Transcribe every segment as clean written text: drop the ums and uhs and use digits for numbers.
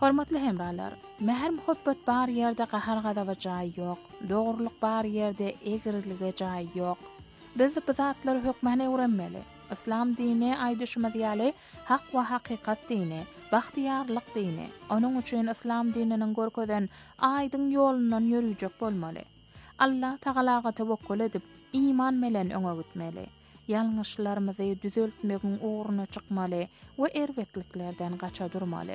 Hormatly hemralar, mehr muhabbet bar yerde qahargada we jaý ýok, dogruluk bar yerde egrilige jaý ýok. Biz bu zatlar hökmüne öwrenmeli. İslam dini aýdyşmaz ýaly hak we hakykat dini, bahtiýarlyk dini. Onuň üçin İslam dininiň görkeden aýdyň ýolundan ýürüjek bolmaly. Allah Taalaga tewekkül edip iman melen öňe gitmeli. Ýalňyşlarymyzy düzeltmegiň uğruna çykmaly we erwetliklerden gaça durmaly.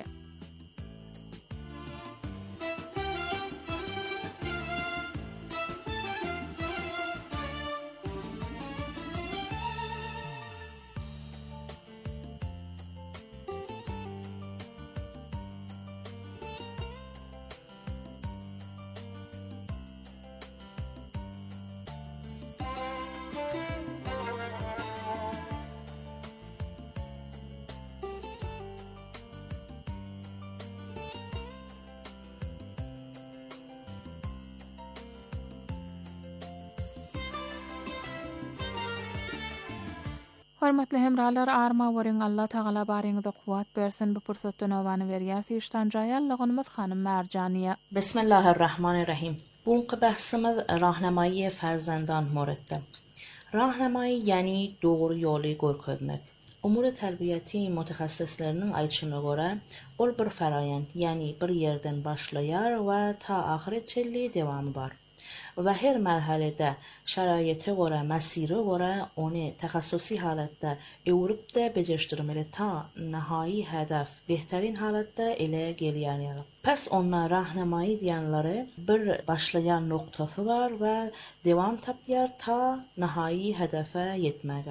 Hormatly hemralar, arma weriň Allah Taala baryňyza kuwat bersin. Bu pursatdan awany berýär işden jaýallygymyz hanym Merjaniýa. Bismillahirrahmanirrahim. Buňky bahsimiz rahnamayy farzandan moretde. Rahnamayy ýani dogry ýoly görkezmek. Umur terbiyeti mutaxassisleriniň aýtşyna görä, ol bir feraýand, ýani bir ýerden başlaýar we ta ahiretçeli dewamy bar. Ve her merhalede şaraýete göre, mesire göre onu tehassusi halatda ewrip de bejeşdirmeli ta nihai hedef behterin halatda ele gelýär. Pes onna rahnamayy diýenleri bir başlayan noktasy bar we dewam tapýar ta nihai hedefe yetmege.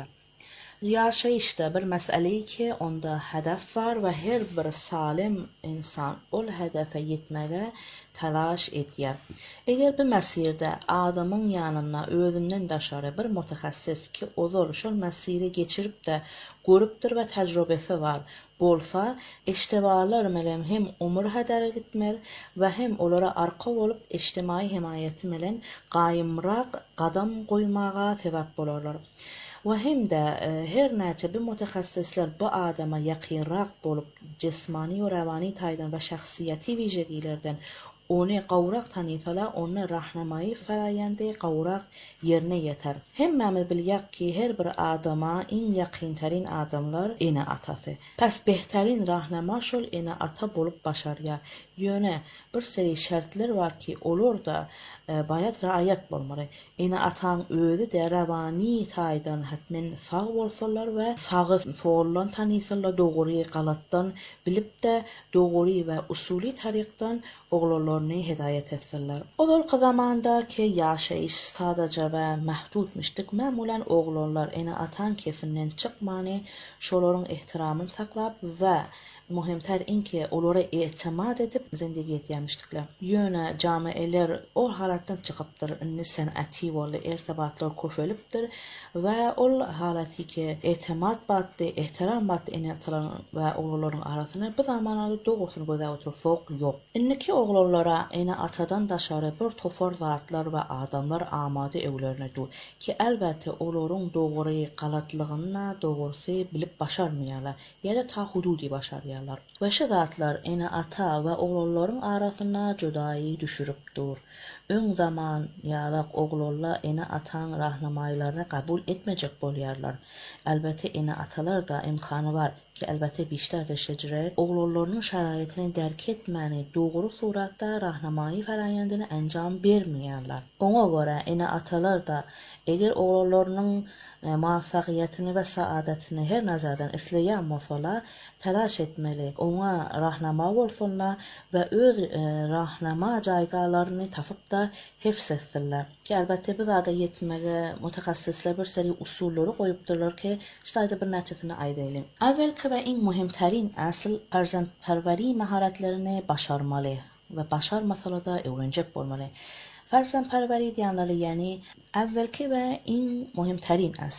Yaşayışda bir meseleyi ki onda hedef var ve her bir salim insan ol hedefe yetmege telaş etýär. Eger bu mesirde adamın yanına özünden daşary bir mutaxassis ki ozor şol mesiri geçirip de görüpdir ve tecrübesi var bolsa, iştibalar melen hem umur hedere gitmel ve hem olara arka olup ijtimai himayeti melen gaýymrak gadam goýmaga sebäp bolarlar. Ve hem de her näçe bir mutaxassisler bu adama yakınrak bolup cismani ve ravani taýdan ve şahsiyeti wijegilerden onu qawrak tanýsala, onu rahnamayy feraýandy qawrak ýerine ýeter. Hemmemiz bilýär ki her bir adama en ýakyntarin adamlar ene atasy. Pes behterin rahnama şol ene ata bolup başarýar. Ýöne bir seri şertler var ki olur da bayat raýat bolmaly. Ene ataň özü de ravani taýdan hatmen sag bolsalar we sagy soğullan tanýsalar, dogry galatdan bilip de dogry we usuly tarykdan oglanlaryny hidayet etseler. Olar zamanda ki yaşayış sadece ve mehdudmuştuk. Mamulen oglanlar ene atan kefinden çykmany, şolaryň ihtiramyny saklap ve muhimter inki olara etimad edip zindagi etýärmişdikler. Ýöne jamiler o halatdan çykypdyr, inni san'ati we irtibatlar köpelipdir we ol halaty ki etimad batdy, ihtiram batdy ene atalan we oglanlaryň arasyna bu zamanlarda dogrusyny göze otursak ýok. Inniki oglanlara ene atadan daşary bir tofar zatlar we adamlar amady ewlerine dur ki elbette olaryň dogry galatlygyny dogrusy bilip başarmaýarlar, ýa-da ta hududy başarýar. Ve şu zatlar ene ata ve oglanlaryň arasyna judaýy düşüripdir. Öň zaman ýalak oglanlar ene ataň rahnamaylaryny kabul etmejek bolýarlar. Elbette ene atalar da imkany var ki elbette bişter de şejiret oglanlarynyň şaraýatyny derk etmäni dogry suratda rahnamayy feraýandyny enjam bermeýärler. Oňa göre ene atalar da eger oglanlarynyň muvaffaqiyetini ve saadetini her nazardan isleýän bolsalar telaş etmeli, ona rahnama bolsunlar ve öz rahnama jaýgalaryny tapyp da hefs etsinler. Ki elbette bu zada yetmege mutaxassisler bir seri usulleri goýupdyrlar ki şaýda bir näçesini aýdaýlyn. Awvelki ve en muhimterin asl farzandparwari maharatlaryny başarmaly ve başarmasala da öwrenjek bolmaly. Farzandparwari diýenleri ýani awvelki ve en muhimterin asl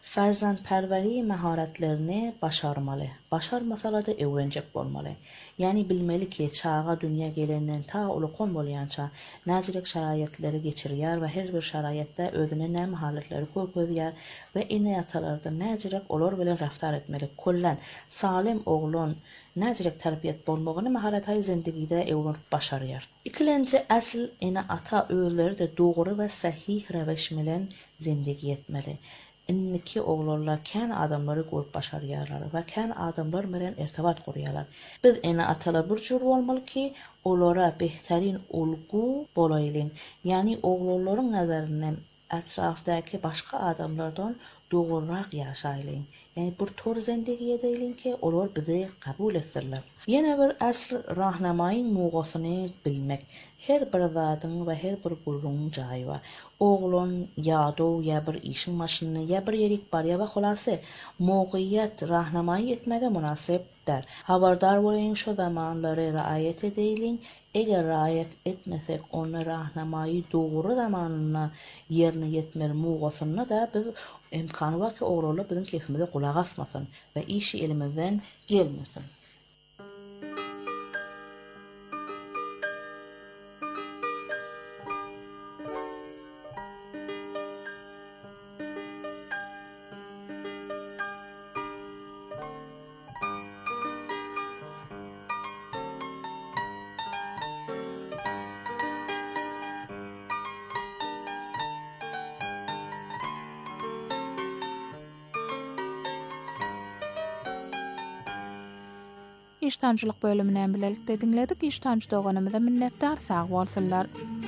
Farzandpərvəri məharətlərini başarmalı. Başarmasalar da öyrəncək bolmalı. Yəni bilməli ki, çağa dünya gələndən ta uluqon bolyança nəcirək şəraitləri geçiriyər və hər bir şəraitdə özünə nə məharətləri koyar və inə atalarda nəcirək olur belə rəftar etməli. Kollən salim oğlun nəcirək tərbiyyət bolmağını məharətləri zindigidə öyrənib başarıyar. İkinci əsl inə ata özləri də doğru və səhih rəviş bilen zindigi etmeli. İnniki oğlanlar kən adamları görüp başarıyarlar və kən adamlar bilen irtibat kuruyorlar. Biz inə atalar bir cür olmalı ki, onlara behterin olgu bolayılın. Yani oğlanların nəzərindən ətrafdaki başqa adamlardan doğurraq yaşayılın. Yani bir tor zindigi edilin ki, onlar bizi kabul etsinler. Yine bir əsl rahnamayın muğasını bilmek. Her bir zadın ve her bir gurrunun cayı var. Oğlun yadı ya bir işin maşını ya bir yerik var ya ve xulası muğiyet rahnamayı etmege münasipdir. Habardar olayın şu zamanları riayet edilin. Eğer riayet etmesek onu rahnamayı doğru zamanına yerine yetmeli muğasını da biz imkanı var ki oğlanlar bizim keyfimize kulak asmasın ve işi elimizden gelmesin. İştancılık bölümünden bilelikte dinledik. İştancı doğanımıza minnettar sağ olsunlar.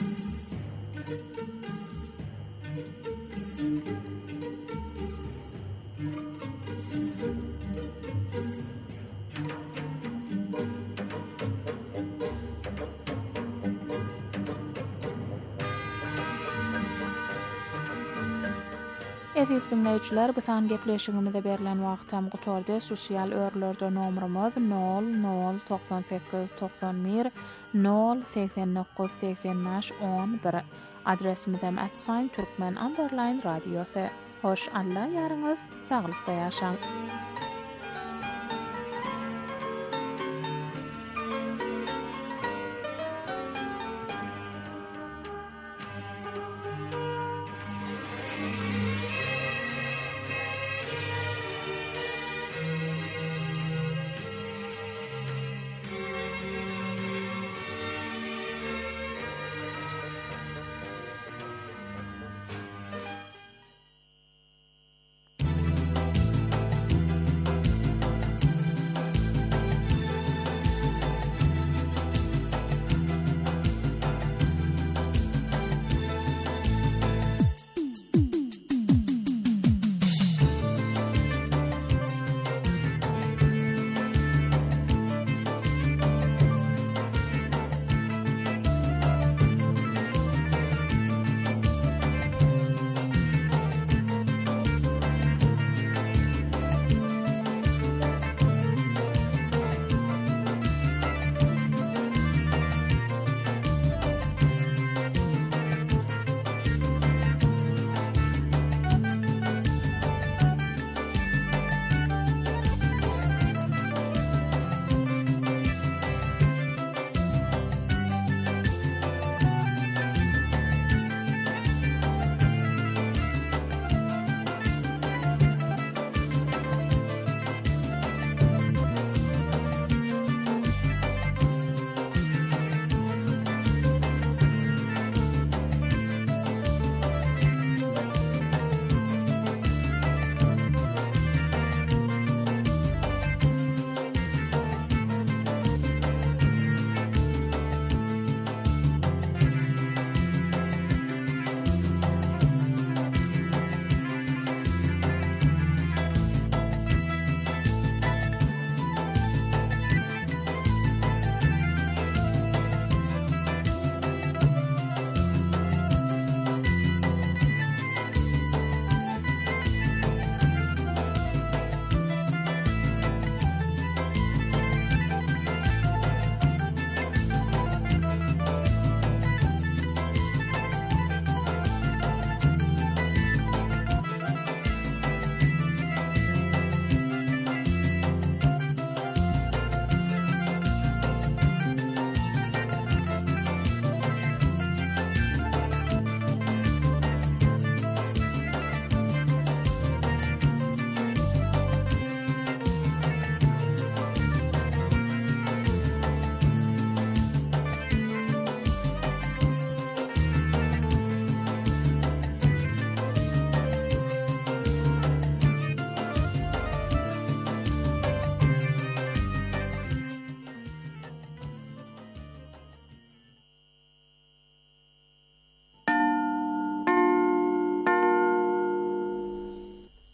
Aziz dinleyiciler, bu san gepleşigimize berilen wagtam gutorda sosial örlerde nomrumuz 0098 91 089 85 11. Adresimizem @turkmen_radiosu. Hoş Allah yarınız, sağlıkta yaşang.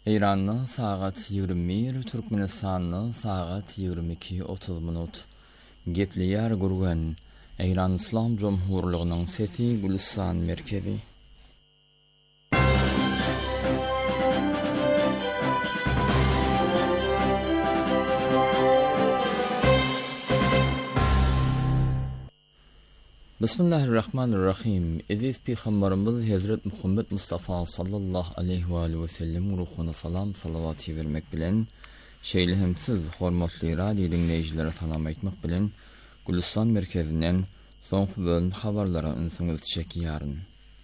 İran'da saat 21, Türkmenistan'da saat 22:30 minut. Gepliyar gurgan İran İslam Cumhurluğu'nun sesi Gülistan merkezi. Bismillahirrahmanirrahim. Aziz Peygamberimiz Hazret Muhammed Mustafa sallallahu aleyhi ve sellem ruhuna salam salavatı vermek bilen şeýlehimsiz hormatly radio dinleýijilere salam aýtmak bilen Gülistan merkezinden soňky bölüm habarlara ünsüňiz çekýäryn.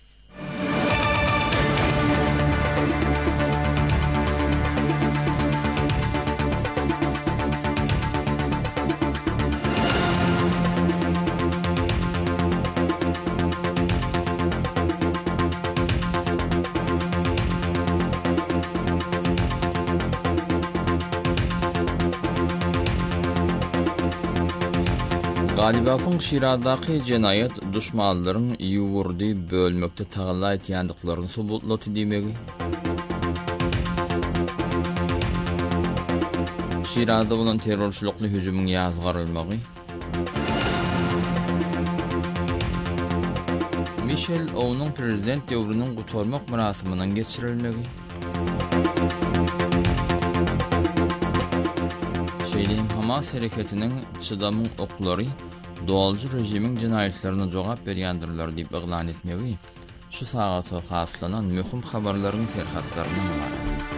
Galibapyň Şiradaky jenayet duşmanlaryň ýugurdy bölmekde tagalla etýändiklaryny subutlaty diýmegi. Şirada bolan terrorçulukly hüjümüň ýazgarylmagy. Michel Aoun'un prezident döwrüniň gutarmak murasimynyň geçirilmegi. Hamas hareketinin çydamyň oklary doğalcı rejimiň jinayetlerine jogap berýändirler diýip eglan etmegi. Şu sagata haslanan möhüm habarlaryň serhatlaryny var.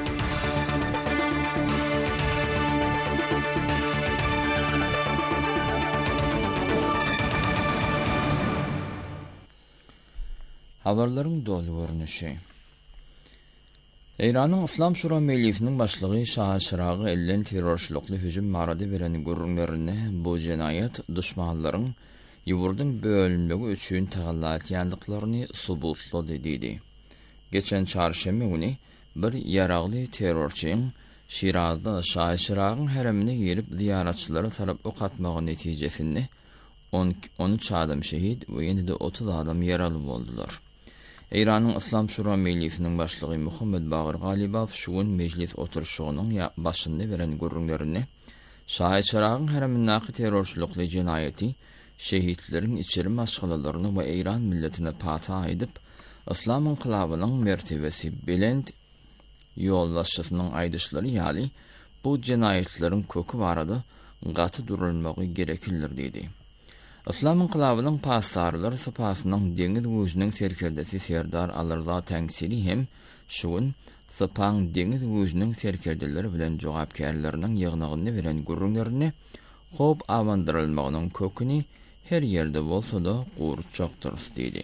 Habarlaryň dolu görnüşi. İran'ın İslam Şura Meclisiniň başlygy Şah Şyragy ellen terrorçulukly hüjüm marady beren gurrunlaryny bu jenayet duşmanlaryň ýurdyň bölünmegi üçin tagalla etýändiklaryny subutlady diýdi. Geçen çarşembe güni bir ýaragly terrorçyň Şirazda Şah Şyragyň heremine gelip ziyaratçylary tarap ok atmagy netijesinde 13 adam şehit we ýene-de 30 adam ýaraly boldular. İran'ın İslam Şura Meclisiniň başlygy Muhammed Bagir Galibaw şugun meclis oturuşynyň başynda beren gurrunlaryny Şah Şyragyň heremindäki terrorçulukly jenayeti, şehitleriň içeri maşgulalaryny we İran milletine pata edip, İslam inqilabynyň mertebesi belend ýollaşysynyň aýdyşlary ýaly bu jenayetleriň kökü barada gaty durulmagy gereklidir diýdi. İslam inqilabynyň passarlary sypasynyň deňiz güýjüniň serkerdesi Serdar Alyrza Täňsiri hem şugun sypaň deňiz güýjüniň serkerdeleri bilen jogapkärleriniň ýygnagyny beren gurrunlaryny hop awandyrylmagynyň köküni her ýerde bolsa-da gurçakdyr diýdi.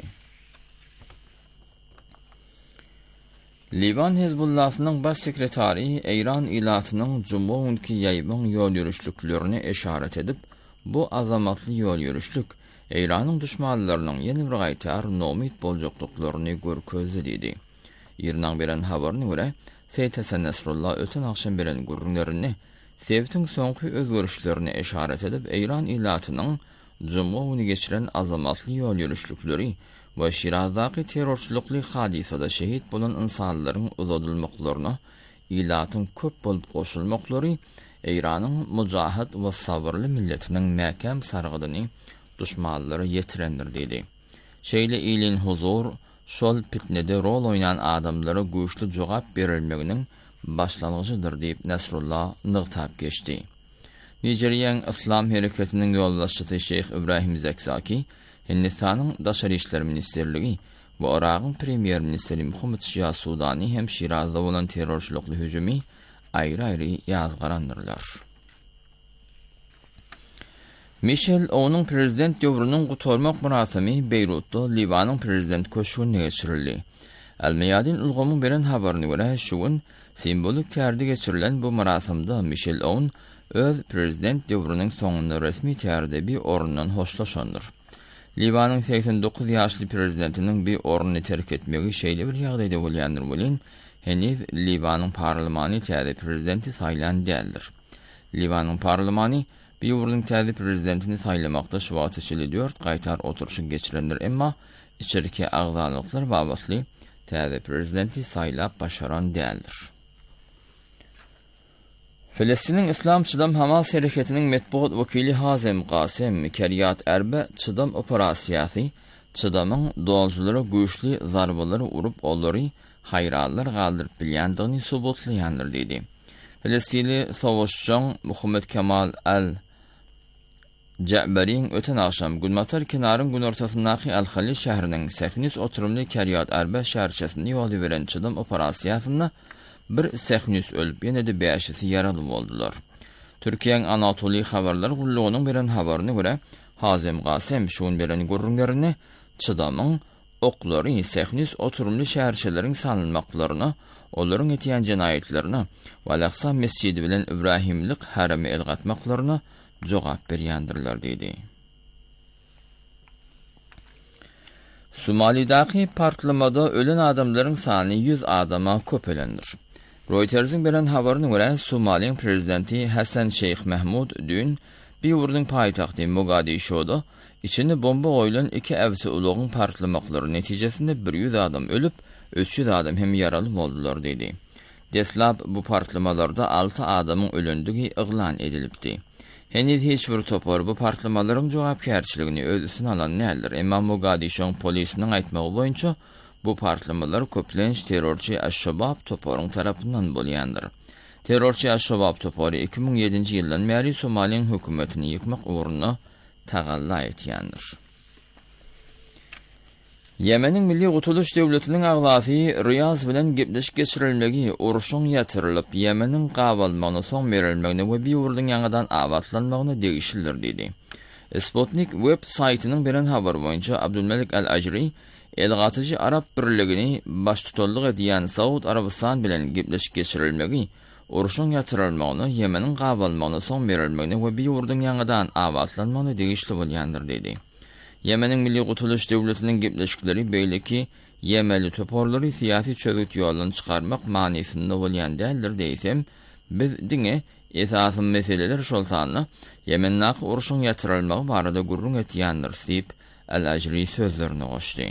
Livan Hezbullahynyň baş sekretary İran ilatynyň juma günkü ýaýban ýol ýürüşliklerini eşaret edip, bu azamatly ýol ýürüşlik İran'ın düşmanlarynyň ýene bir gaýtar nomit boljaklyklaryny görkezdi diýdi. Ýerden beren habaryna görä, Seýid Hasan Nasrullah öten akşam beren gurrunlaryny sebtiň soňky özgörüşlerini eşaret edip, İran ilatynyň juma güni geçiren azamatly ýol ýürüşlikleri we Şirazdaky terrorçulukly hadisada şehit bolan insanlaryň uzatylmaklaryna ilatyň köp bolup goşulmaklary İran'ın mujahid we sabırly milletiniň mäkem sargydyny duşmanlary ýetirendir diýdi. Şeýle ilin huzur, şol pitnede rol oýnan adamlara güýçli jogap berilmeginiň başlangyjydyr diýip Nasrullah nygtap geçdi. Nijeriýanyň İslam hereketiniň ýollaşçysy Şeyh İbrahim Zakzaki, Hindistanyň Daşary işler ministerligi we Iraqyň premier ministri Muhammed Şia Sudani hem Şirazda bolan terrorçulukly hüjümi aýry-aýry ýazgarandyrlar. Michel Aoun'un prezident döwrüniň gutarmak murasimy Beýrutda Libanyň prezident köşküne geçirildi. Al-Mayadin ulgamyň beren habaryna görä, şugun simbolik tärde geçirilen bu murasimda Michel Aoun öz prezident döwrüniň soňunda resmi tärde bir orundan hoşlaşandyr. Libanyň 89 ýaşly prezidentiniň bir oruny terk etmegi şeýle bir ýagdaýda bolýandyr bolan, heniz Libanyň parlamentary täze prezidenti saýlan däldir. Libanyň parlamentary bir ýurdun täze prezidentini saýlamakda şu wagt içinde 4 gaýtar oturuşy geçirendir, emma içeriki agzalyklar babasly täze prezidenti saýlap başaran däldir. Filistin'in İslam Çıdam Hamas hareketinin metbuat vakili Hazem Qasem Kiryat Erbe Çıdam operasiyası Çıdamın doğalcılara güçlü zarbaları urup onları hayrallar kaldırıp bilyandığını subutlayanlar dedi. Filistinli savaşçı Muhammed Kemal Ja'bari'nin öten akşam Gülmatar kenarın gün ortasındaki Al-Halil şehrinin 800 oturumlu Kiryat Erbe şehirçesinde yolu veren Çıdam operasiyasında bir 800 ölüp yine de 5'i yaralı oldular. Türkiye'nin Anatoli haberler kulluğunun veren haberine göre Hazem Qasem şuun veren gurrunlarını Çıdamın okları 800 oturumlu şehirçelerin sanılmaklarını, onların etiyen cinayetlerini ve Al-Aqsa Mescidi bilen İbrahimlik harami elgatmaklarını cevap berýändirler dedi. Somali'daki partlamada ölen adamların sany 100 adama köpelendir. Reuters'in beren haberine göre Somali'nin prezidenti Hasan Sheikh Mahmud dün bir ýurdun paýtagty Mogadisho'da içinde bomba goýulan 2 evsi uluğun partlamakları netijesinde 100 adam ölüp 300 adam hem yaralı boldular dedi. Deslap bu partlamalarda 6 adamın ölündüğü ıglan edilipdi. Henüz hiç bir topar bu partlamaların jogapkärçiligini öz üstüne alan nädir? Emma Mogadisho polisinin aýtmagy boýunça bu partlamalar köplenç terörçi Aş-Şabab toparın tarapından bolýandyr. Terörçi Aş-Şabab toparı 2007-nji ýyldan beri Somaliň hökümetini ýykmak uğruna tagalla etýändir. Yemenin Milli Gutuluş Döwletiniň agzasy Riyaz bilen gepleşik geçirilmegi uruşun ýatyrylyp Yemenin gabalmagyna soň berilmegine we bir ýurdun ýangydan awatlanmagyna degişildir dedi. Sputnik web saytynyň beren habar boýunça Abdulmelik Al-Ajri elgatyjy Arab birligini baş tutullyk edýän Saud Arabistan bilen gepleşik geçirilmegi uruşun ýatyrylmagyna Yemenin gabalmagyna soň berilmegine we bir ýurdun ýangydan awatlanmagyna degişli bolýandyr dedi. Yemenin Milli Gutuluş Döwletiniň gepleşikleri beýleki Yemeli toporlary siýasy çözüt ýolundan çykarmak manysynda bolýan däldir diýsem, biz diňe esasy meseleler şol sany Yemennaky uruşyň ýatyrylmagy barada gurrun etýändir diýip Al-Ajri sözlerini goşdy.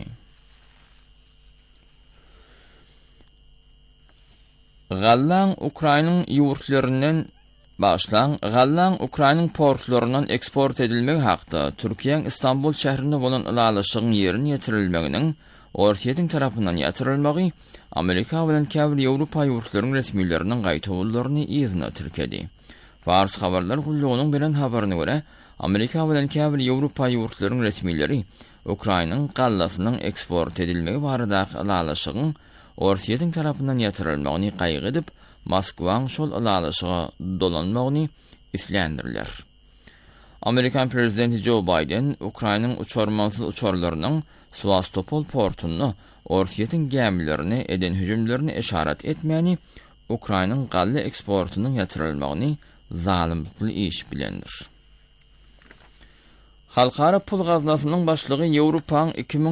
Gallan Ukraynyň ýurtlarynyň Gallan Ukraynyň portlaryndan eksport edilmegi hakda Türkiýeň İstanbul şäherinde bolan ýalyşygyň ýerine ýetirilmeginiň Orsiýetiň tarapyndan ýatyrylmagy Amerika bilen käbir Ýewropa ýurtlarynyň resmiýetleriniň gaýtawlaryny ýyzyna türkedi. Fars habarlar gullugynyň beren habaryna görä Amerika bilen käbir Ýewropa ýurtlarynyň resmiýetleri Ukraynyň gallasynyň eksport edilmegi baradaky ýalyşygyň Orsiýetiň tarapyndan ýatyrylmagyny gaýgy edip Moskwaň şol ýalyşyga dolanmagyny islendirler. Amerikan prezidenti Joe Biden Ukraynyň uçarmansız uçarlarynyň Sevastopol portuny Orsiýetiň gemilerini eden hüjümlerini eşaret etmeni Ukraynyň galla eksportunyň ýatyrylmagyny zalimlikli iş bilendir. Halkara pul gaznasynyň başlygy Ýewropaň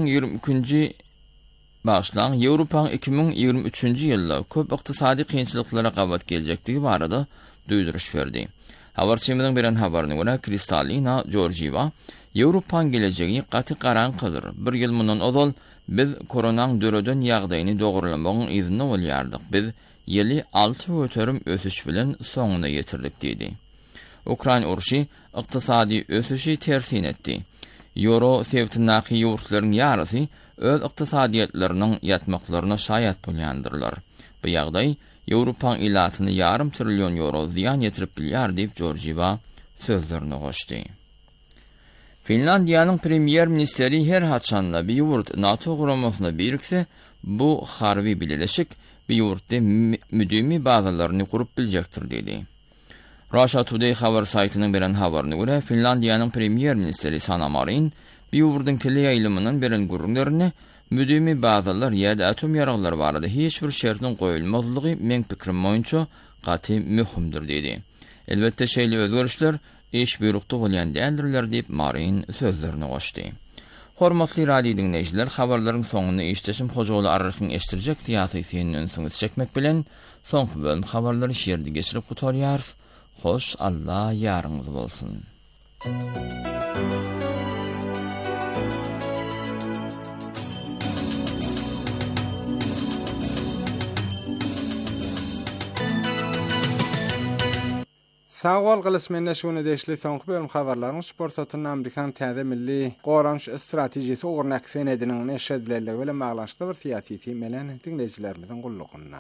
2023-nji ýylda köp ykdysady kynçylyklara gabat geljektigi barada duýduruş berdi. Habarçymyň beren habaryna görä Kristalina Georgieva Ýewropaň gelejegi gaty garankydyr. Bir ýyl mundan ozal biz koronaň döredän ýagdaýyny dogurlamagyň izni bolýardyk. Biz ýyly 6 öterim ösüş bilen soňuna ýetirdik dedi. Ukraina uruşy ykdysady ösüşi tersin etdi. Euro sebäplenäki ýurtlaryň ýarysy öz ykdysadyýetleriniň ýatmaklaryna şaýat bolýandyrlar. Bu ýagdaý Ýewropaň ilatyny yarım trillion euro ziyan ýetirip bilýär diýip Georgieva sözlerini goşdy. Finlandiýanyň premier ministeri her haçanda bir ýurt NATO guramasyna birikse, bu harby bileşik bir ýurtda müdümi bazalaryny kurup biljekdir dedi. Russia Today habar saytynyň beren habaryna görä Finlandiýanyň premier ministeri Sanna Marin bir ýurdun teleýaýlymynyň beren gurrunlaryny müdümi bazalar ýa-da atom ýaraglary barada hiç bir şertin goýulmazlygy men pikirim boýunça gaty möhümdir dedi. Elbetde şeýle özgörüşler iş buyrukda bolýan däldirler diýip Marin sözlerini goşdy. Hormatly radio dinleýijiler, habarlaryň soňuny işleşim hojaly arrykyň eşdirjek siýasy synnyň soňy çekmek bilen soňky bölüm habarlary şeýerde geçirip gutarýar. Hoş Allah ýarynňyz bolsun. Sağol gılysmenne şunu deşli soňky bölüm habarlaryň sport satyndan Amerikan täze milli goranç stratejisi ogurnak senediniň neşedlerle bilen baglaşykly bir syýasy temelen dinlejilerimiziň gullugyna.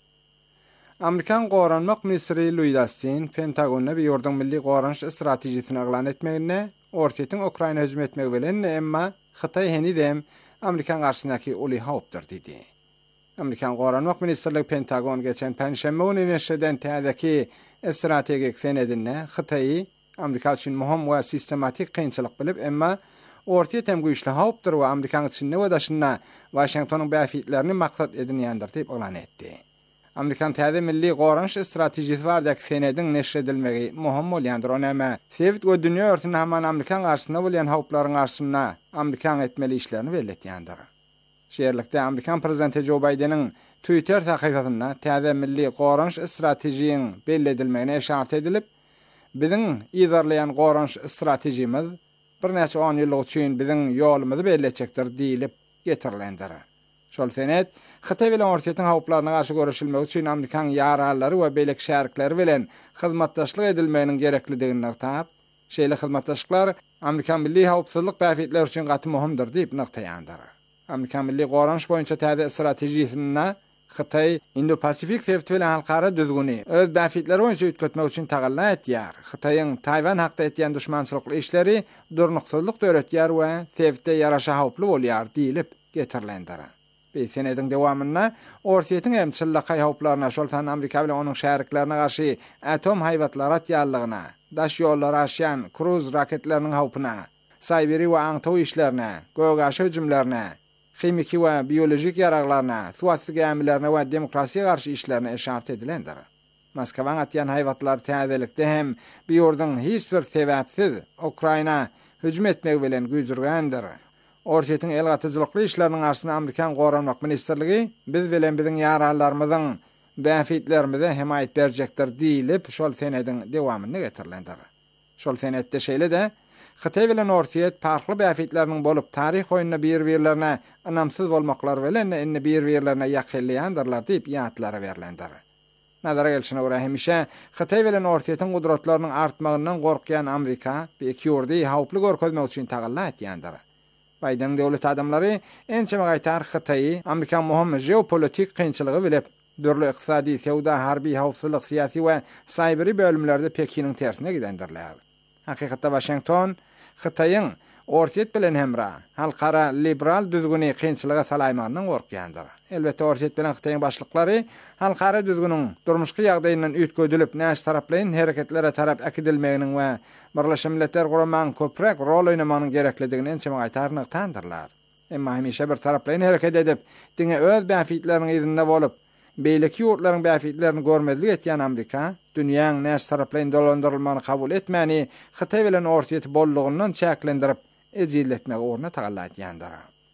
Amerikan goranmak ministri Louis Austin Pentagonna bir ýordun milli goranç stratejisini elan etmegine, ortaýyň Ukraina hüjüm etmegi bilen emma Hytaý henidem Amerikan garşyndaky uly hawpdyr dedi. Amerikan goranmak ministrligi Pentagon geçen penşembe günü neşeden täzeki stratejik senedine Hytaý Amerika üçin muhim we sistematik kynçylyk bilip emma ortaýa güýçli hawpdyr we Amerikan üçin näwadaşyna Washingtonyň bäfitlerini maksat edinýändir diýip elan etdi. Amerikan täze milli goranç stratejisi bardak senedin neşredilmegi muhim bolýandyr. Onama sevit we dünýä örtünde haman Amerikan garşynda bolýan hawplaryň garşyna Amerikan etmeli işlerini belletýändir. Şeýerlikde Amerikan prezidenti Joe Biden'in Twitter sahypasynda täze milli goranç stratejiýanyň belledilmegine işaret edilip, biziň izarlayan goranç stratejimiz bir näçe 10 ýyl üçin biziň ýolumuzy belleçekdir diýilip getirilendir. Şol senet Hytaý bilen ortaýyň hawplaryna garşy görüşilmek üçin Amerikan ýararlary we beýlek şärikleri bilen hyzmatdaşlyk edilmeginiň gereklidigini aýtap, şeýle hyzmatdaşlyklar Amerikan milli hawpsuzlyk bäfitleri üçin gaty muhimdir diýip nyktaýandyr. Amerikan milli goranç boýunça täze stratejisine Hytaý Indo-Pasifik sevti bilen halkara düzgüni öz bäfitleri boýunça üýtgetmek üçin tagalla etýär. Hytaýyň Taywan hakda etýän düşmançylykly işleri durnuksuzlyk töretýär we sevtde ýaraşa hawply bolýar diýilip getirilendir. Bu senedin dewamyna ortaýyň emçilliki hawplaryna şolsan Amerika bilen onuň şäriklerine garşy atom haýwatlara atýarlygyna, daş ýollary aşýan kruz raketleriniň hawpyna, saýbery we aňtaw işlerine, gögaşy hüjümlerine, kimiki we biolojik yaraglarına, suwatly gemlerine we demokrasiýa garşy işlerine işaret edilendir. Moskwaň atýan haýwatlar täzelikde hem bir ýordan hiç bir sebäpsiz Ukraina hüjüm etmegi bilen güýjürgendir. Ortaýyň el gatyjylykly işleriniň arşyna Amerikan goranmak ministrligi biz bilen biziň ýararlarymyzyň bäfitlerimize hemayet berjekdir diýilip şol senedin dewamyny getirilendir. Şol senetde şeýle de Hytaý bilen ortaýa farkly bäfitleriniň bolup taryh oýunyna bir-birlerine anamsyz bolmaklary bilen indi bir-birlerine ýakynlýandyrlar diýip ýatlary berilendir. Nazara gelişine görä hemişe Hytaý bilen ortaýyň gudratlarynyň artmagyndan gorkýan Amerika bu iki ýurdy hawply görkezmek üçin tagalla etýändir. Biden döwlet adamlary ençeme gaýtar Hytaý Amerikan muhim jeopolitik kynçylygy bilip dörli iqtisadi, sewda, harbi, hawpsuzlyk, syýasy we saýbery bölümlerde Pekiniň tersine gidendirler. Hakykatda Washington Hytaýyň ortaýet bilen hemra halkara liberal düzgüni kynçylyga salaýmagyndan gorkýandyr. Elbetde ortaýet bilen Hytaýyň başlyklary halkara düzgüniň durmuşky ýagdaýyndan üýtgödülip näş taraplaryň hereketlere tarap akidilmeginiň we Birleşmiş Milletler guramagyň köprek rol oýnamagynyň gereklidigini ençeme gaýtarny tandyrlar. Emma hemişe bir taraplaryň hereket edip, diňe öz bäfitleriniň ýerinde bolup, beýleki ýurtlaryň bäfitlerini görmezlik etýän Amerika, dünýäň näş taraplaryň dolandyrylmagyny kabul etmäni, Hytaý bilen ortaýet bollugyndan çäklendirip, ejilletmegi orna tagalla etýändir.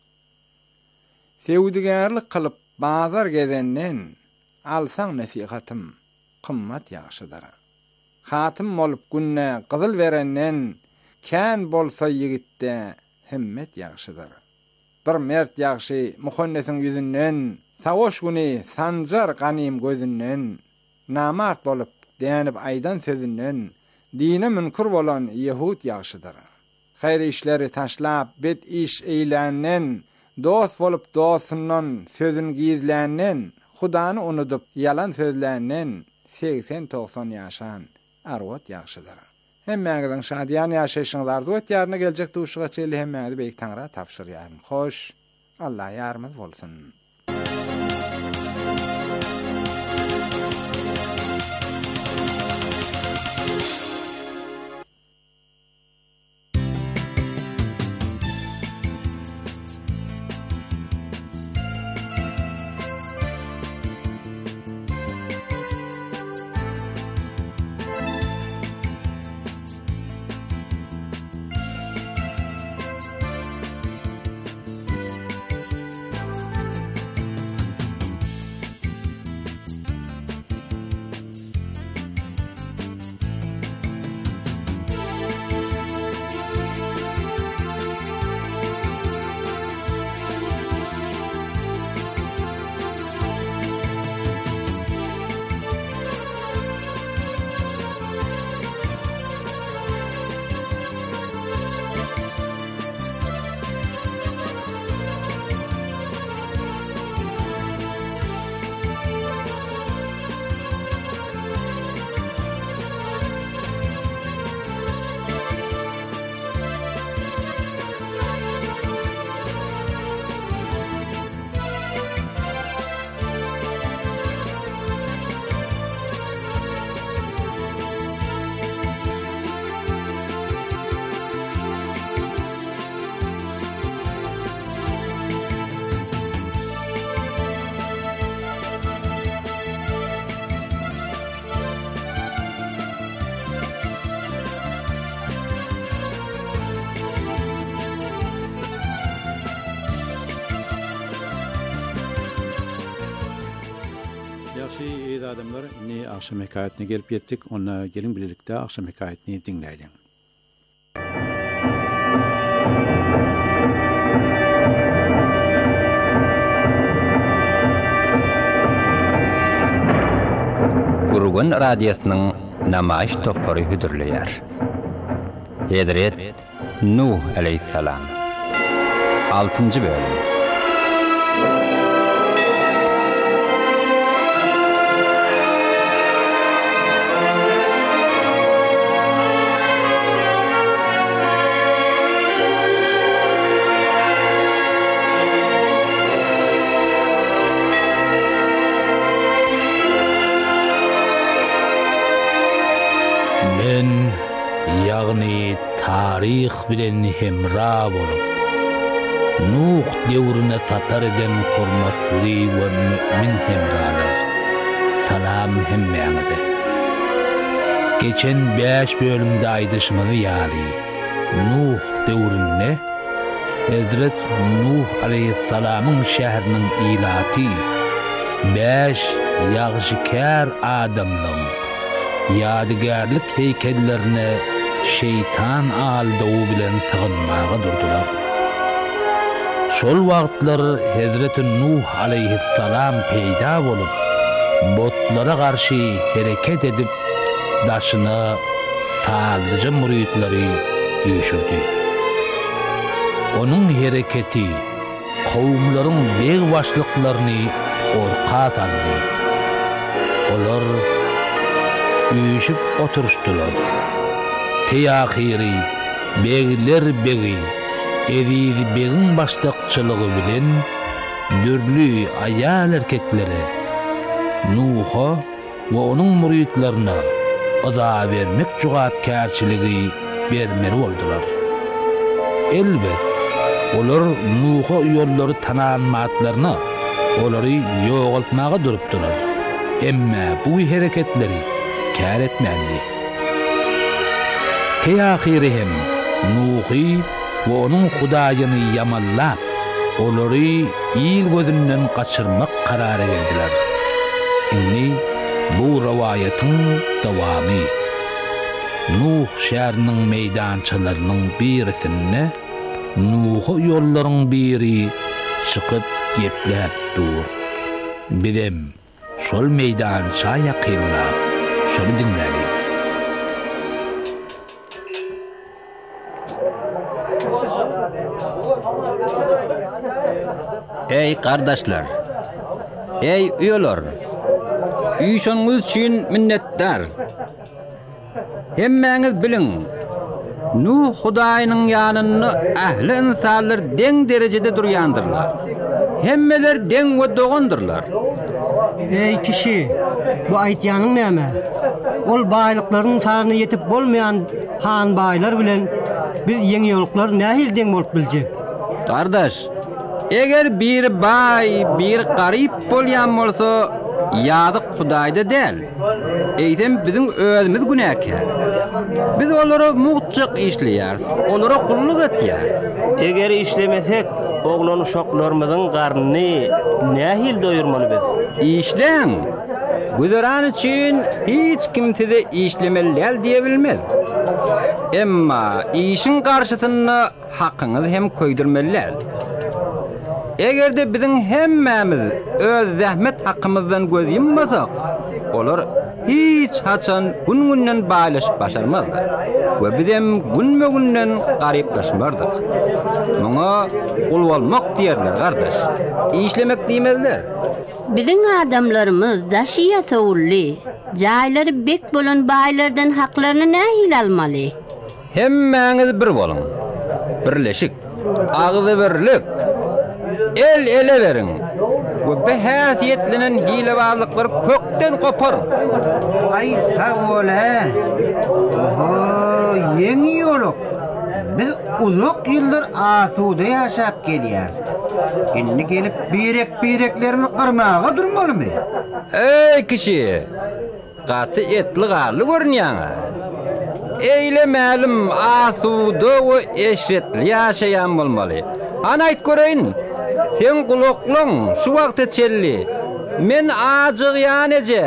Sewdigerlik kılıp bazar gezenden alsaň nasihatym kymmat ýagşydyr. Hatym bolup günne gyzyl berenden kän bolsa ýigitde himmet ýagşydyr. Bir mert ýagşy muhannesiň ýüzünden, savaş güni sanjar ganym gözünden, namart bolup dänip aýdan sözünden, dine münkür bolan ýehud ýagşydyr. Hayır işleri taşlap, bet iş eýlenden, dost bolup dostundan sözün gizländen, Hudany unutup yalan sözländen 80-90 ýaşan arwat ýagşydyr. Hemmäňiziň şadýan ýaşaýşyňyz arzu etýärine geljek duşuga çeli hemmäňizi beýik taňra tapşyrýaryn. Hoş, Allah ýarymyz bolsun. dostlar, ne akşam hikayetine gelip yettik. Onunla gelin birlikte akşam hikayetini dinleyelim. Gurgun Radyosu'nun namayiş topları hüdürleyer. Hedret Nuh aleyhisselam 6. bölüm. Men ýagny tarih bilen hemra bolup Nuh devrine satar eden hormatly we mümin hemralar salam hemmeňize. Geçen 5 bölümde aýdyşymyzy ýaly Nuh devrine Hazret Nuh aleyhissalamyň şäheriniň ilaty 5 ýagşykär adamlaryň ýadygarlyk heykellerine şeytan aldyğı bilen sığınmaga durdular. Şol wagtlar Hazret Nuh aleyhissalam peýda bolup, botlara garşy hereket edip, daşyna saldyjy muritleri ýeşirdi. Onuň hereketi kowumlaryň beg başlyklaryny orqa saldy. Olar üýüşip oturuşdylar. Teýahiri begler begi Eziz begin başlykçylygy bilen dürlü aýal erkekleri Nuh'a we onuň muritlerine aza bermek jogapkärçiligi bermeli boldular. Elbet olar Nuh'a ýollary tananmatlaryny olary ýogaltmaga durupdylar. Emma bu hereketleri kär etmendi. Teýahiri hem Nuhy we onuň Hudaýyny ýamallap, olary ýyl gözünden gaçyrmak karary geldiler. Inni bu rawayatyň dawamy. Nuh şäheriniň meýdançalarynyň birisinde Nuhy ýollaryň biri çykyp gepläp dur. Bilem, şol meýdança ýakynla şol dinlädi. Ey kardeşler, ey üyeler, üýşoňyz üçin minnetdar. Hemmeňiz bilin, Nuh Hudaýynyň ýanyny ähli insanlar deň derejede durýandyrlar. Hemmeler deň we dogandyrlar. Ey kişi, bu aýtýanyň näme? Ol baýlyklaryň sanyny ýetip bolmaýan han baýlar bilen biz ýeňi ýoluklar nähil deň bolup biljek? Kardeş, eger bir bay, bir garip bolýan bolsa, ýadyk Hudaýda däl. Eýdem biziň özümiz günäkär. Biz olary muhçyk işleýär, olara kulluk etýär. Eger işlemesek, oğlan uşaklarymyzyň garnyny nähil doýurmaly biz? İşleň. Güzeran üçin hiç kimse işlemelär diýebilmez. Emma işin garşysyna hakyňyzy hem köýdirmelär. Egerde biziň hemmämiz öz zähmet hakkymyzdan göz yummasak, olar hiç haçan gün-günden baýlaşyp başarmazlar. We bizem gün-günden garyplaşmardyk. Muňa ul bolmak diýerler gardaş. İşlemek diýmezler. Biziň adamlarymyz daşyýa sowully, jaýlary bek bolan baýlardan haklaryny nähil almaly? Hemmäňiz bir bolun. Birleşik, agyzy birlik. El ele verin. Bu behasiyetlinin hilevarlıkları kökten kopar. Ay sağ ol he. Oho, yeni yoluk. Biz uzak yıllar asuda yaşap gelýär. Şimdi gelip bireklerini kırmağa durmalı mı? Ey kişi, katı etli garlı görünýäňa. Eyle ma'lum asuda we eşretli yaşayan bolmaly. Ana aýt göreýin. Sen kulokluň şu wagtda çelli. Men ajygýan eje.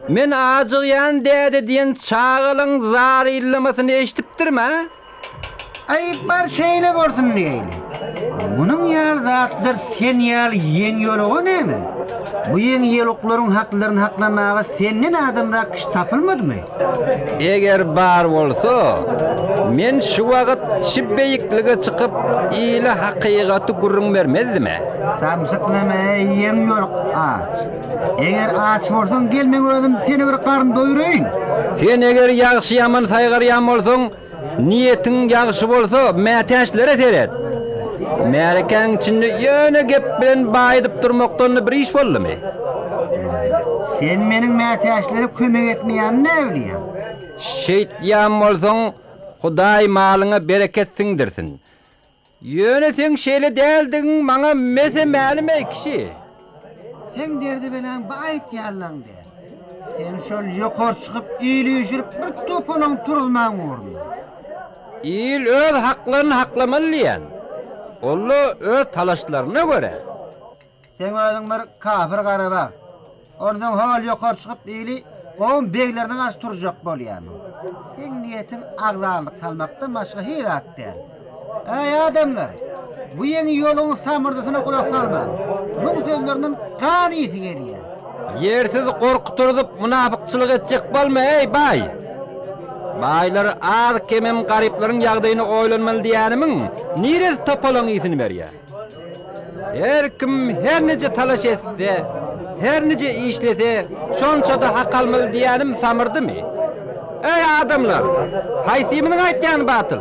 Men acıyan däde diýen çağılyň zary illemesin eşitipdirmi? Ayıplar şeyle bolsun diýeli. Bunun ýaly zatlar sen ýaly ýeň ýolugy näme? Bu ýeň ýoluklaryň haklaryny haklamaga senden adamrak iş tapylmadymy? Eger bar bolsa, men şu wagt şibbeýiklige çykyp ýyly hakykaty gurrun bermezdimi? Samsyklama ýeň ýoluk aç. Eger aç bolsaň gelmeň özüm seni bir karın doýuraýyn. Sen eger ýagşy ýaman saýgarýan bolsaň, niýetiň ýagşy bolsa, mätäşlere seret. Merken içinde ýöne gep bilen baýdyp durmakdan bir iş boldymy? Sen meniň mätäşlere kömek etmeýän näwliýän? Şeýtýan bolsaň, Hudaý malyňa bereket siňdirsin. Ýöne sen şeýle däldiň maňa mese mälim kişi. Sen derdi bilen baýt ýallaň der. Sen şol ýokary çykyp ýyly ýüşürip bir topanyň turulmaň urdy. İl öz haklaryny haklamallýan. Ollu öz talaşlaryna göre. Sen özüň bir kafir garaba. Ondan hal ýokary çykyp ýyly gowum beglerine garşy turjak bolýan. Sen niýetiň agzarlyk salmakda başga hiýat däl. Ey adamlar, bu ýeni ýoluň samyrdysyna kulak salma. Bu sözlerinden kan ýeti gelýär. Yersiz korkuturup münafıkçılık etjek bolma ey bay. Baylar az kemem gariplerin ýagdaýyny oýlanmaly diýänimiň nire topalaň ýetini berýär. Her kim her neçe talaş etse, her neçe işlese, şonça da hak almaly diýänim samyrdymy? Ey adamlar, haýsymyň aýtýany batyl?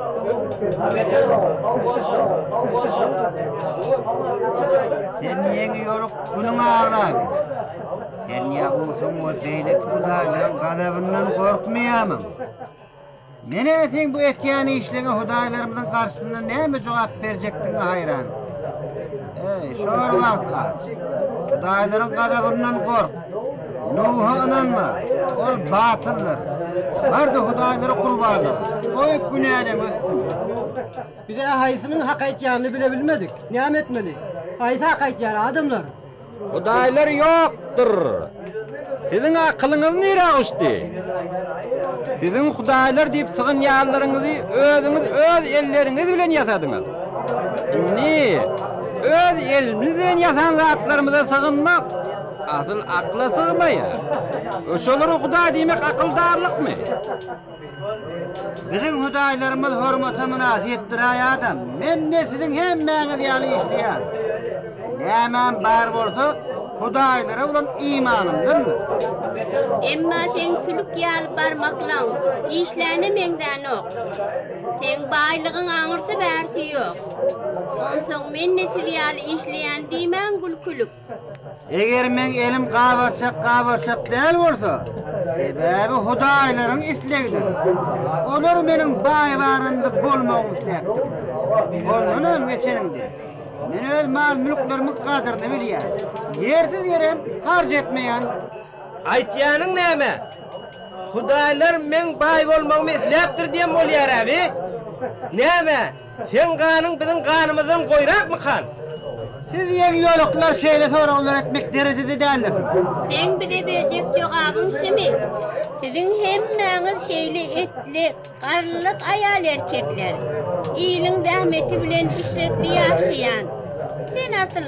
Sen ýeňi ýoluk bunyň aglaby. Sen ýa-bolsaň o beýlet Hudaýlaryň gadabyndan gorkmaýamyň. Mene sen bu etýän işlege Hudaýlarymyň garşysynda näme jogap berjekdiňe haýran. Ey, şol wagt aç. Hudaýlaryň gadabyndan gork. Nuha inanma, ol batyldyr. Barda Hudaýlara gurbanlyk. Oý günäden ösdüm. Bize haýsynyň hak aýtýanyny bile bilmedik. Näme etmeli? Haýsy hak aýtýar adamlar? Hudaýlar ýokdur. Siziň akylyňyz nire uçdy? Siziň Hudaýlar diýip sygyn ýallaryňyzy özüňiz öz elleriňiz bilen ýasadyňyz. Ni, öz elimiz bilen ýasan zatlarymyza sygynmak asyl akla sygmaýar. Oşolary Hudaý diýmek akyldarlykmy? Bizim Hudaýlarymyz hormata münasibetdir adam. Men de siziň hemmäňiz ýaly işleýän. Nämen bar bolsa, Hudaýlara bilen imanymdyndyr. Emma sen sülük ýaly barmaklaň, işlerini meňden ok. Sen baýlygyň aňyrsy bärsi ýok. Onsoň men de sil ýaly işleýän diýmän gülkülük. Eger men elim gawarçak däl bolsa, sebäbi Hudaýlaryň islegidir. Olar meniň baý barynda bolmagyny isläpdir. Bolmanym geçenimde. Men öz mal mülklerimi kadrını bilýär. Yersiz ýerem harj etmeýän. Aýtýanyň näme? Hudaýlar men baý bolmagymy isläpdir diýen bolýar abi. Näme? Sen ganyň biziň ganymyzdan goýrakmy kan? Siz ýeň ýoluklar şeýle soragylar etmek derejede däldir. Sen bile berjek jogabyň şemi? Siziň hemmäňiz şeýle etli, garlyk aýal erkekler. İýiliň dämeti bilen işretli ýaşaýan. Sen asyl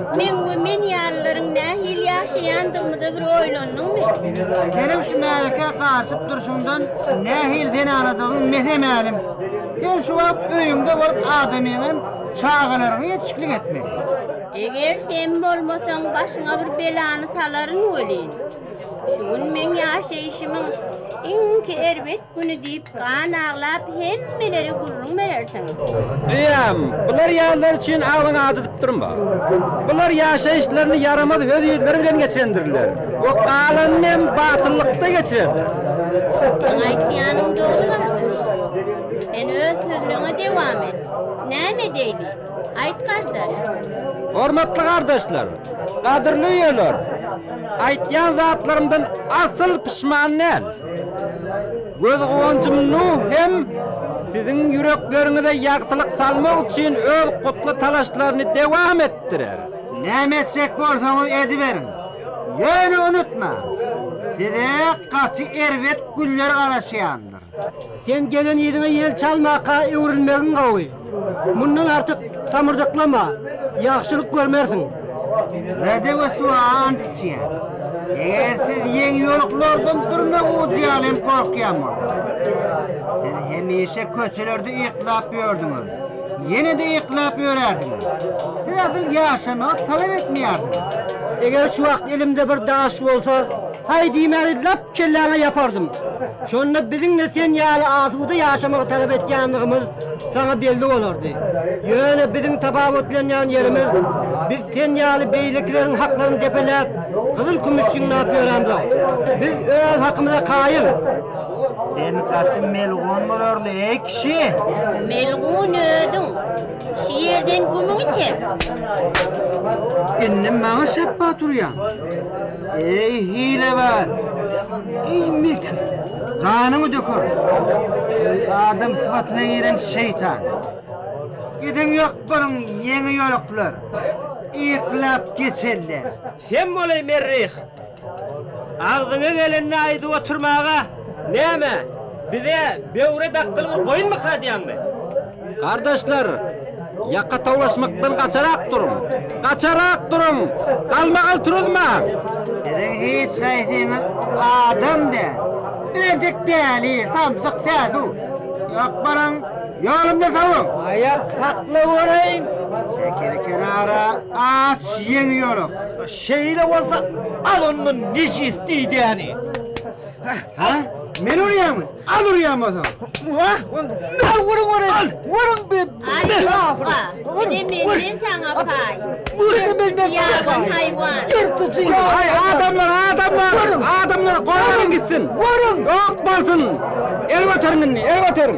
men ýallaryň nähil ýaşaýandygymyza bir oýlandyňmy? Senin şu mälike gaşyp durşundan nähil sen anladygyň mesemälim. Sen şu wagt öýüňde bolup adamyň çağalaryny ýetişiklik etmeli. Eger sen bolmasaň başyňa bir belany salaryn bolýan. Şuň men ýaşaýyşymyň inki erbet güni diýip gan aglap hemmeleri gurrun berersiň. Diýem, bular ýalar üçin agyň adyp durma. Bular ýaşaýyşlaryny yaramaz öz ýerleri bilen geçirendirler. O galan hem batyllykda geçirendir. Aýtýanyň dogry gardaş. Sen öz sözüňe dewam et. Näme diýdi? Aýt gardaş. Hormatly gardaşlar, gadyrly ýeler. Aýtýan zatlarymdan asyl pişman näl. Göz gowancymyny hem siziň ýürekleriňize ýagtylyk salmak üçin öz gutly talaşlaryny dewam etdirer. Näme etsek bolsaňyz edi berin. Ýöne unutma. Size katı ervet güller alaşıyandır. Sen gelen yedine yel çalmaka evrilmegin gawy. Bundan artık samırdıklama. Yaxşılık görmersin. Rede ve suağın içiye. Eğer siz yeni yoluklardan durma uğdiyalım korkuyamam. Siz hemişe köçelerde iqlap gördünüz. Yine de iqlap örerdiniz. Siz asıl yaşamak talep etmiyordunuz. Eğer şu vakt elimde bir daş olsa, haydi məni lap kellana yapardım. Şonda bizimle sen yali asuda yaşamak talep etkenliğimiz sana belli olurdu. Yöne bizim tabavutlayan yerimiz, biz sen yali beyliklerin haklarını depelep, kızıl kümüşün ne yapıyoruz? Biz öz hakkımıza kayır. Sen katı melğun olurdu ey kişi. Melğun ödün. Şiirden kumun içe. Ennem bana şappa duruyan. Ey hilebaz. Ey mik. Kanımı dökür. Adam sıfatına giren şeytan. Gidin yok bunun yeni yoluklar. İqlap geçerler. Sen olay merrih. Ağzına gelenine aydı oturmağa. Neme? Bize böğre dakkılımı koyun mu kadiyan mı? Kardeşler, yakka tavlaşmaktan kaçarak durun. Kaçarak durun. Kalmagal turulma. Sizin hiç kaysınız adam de. Birazcık değerli, samsık sadu. Yok baran, yolumda savun. Ayak haklı vurayım. Şekeri kenara aç yeni yoluk. Şeyle olsa al onun neci istiydi yani. Ha? Men oraya mı? Al oraya mı o zaman? Vurun oraya. Vurun be. Ay yapma. Demenden sana pay. Vurun benden Yaban hayvan. Yırtıcı ya. Ay adamlar koyalım gitsin. Vurun. Yok balsın. El vaterim.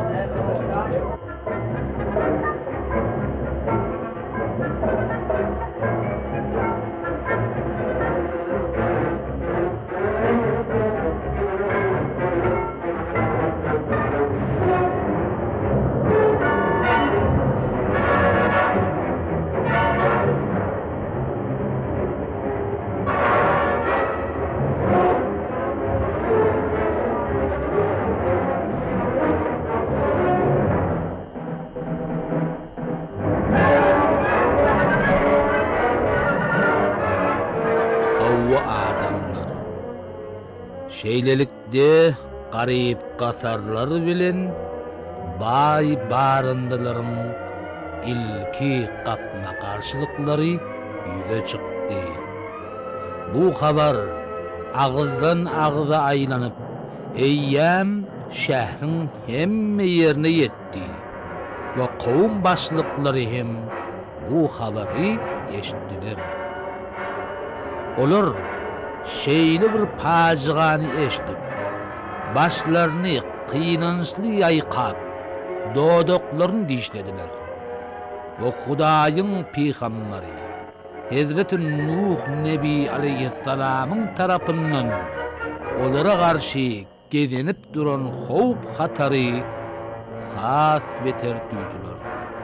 Şeylelikde garip kasarlar bilen bay barındıların ilki katma karşılıkları yüze çıktı. Bu haber ağızdan ağıza aylanıp eyyem şehrin hemme yerine yetti ve kavim başlıkları hem bu haberi eşittiler. Olur şeyli bir pajigany eşitip, başlarını kıynançlı yaykap, dodoklarını dişlediler. Ve Hudaýyň peýgamberi, Hazreti Nuh Nebi aleyhissalamın tarapından olara karşı gezenip duran howp hatary has beter duydular.